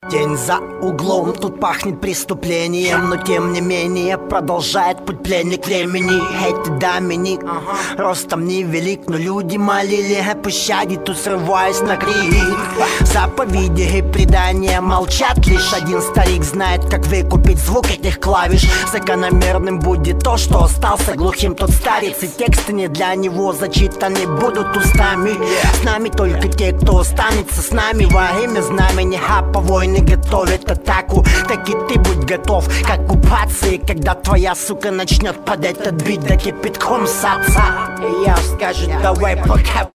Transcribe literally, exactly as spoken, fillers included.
День за углом, тут пахнет преступлением, но тем не менее продолжает путь пленник времени. Эти Доминик, ростом невелик, но люди молили о пощаде, тут срываясь на крик. Заповеди и предания молчат, лишь один старик знает, как выкупить звук этих клавиш. Закономерным будет то, что остался глухим тот старец, и тексты не для него зачитаны будут устами. С нами только те, кто останется с нами во имя знамени, а по войне готовят атаку. Так и ты будь готов к оккупации, когда твоя сука начнет под этот бит да кипятком саться. И я скажу, давай пока.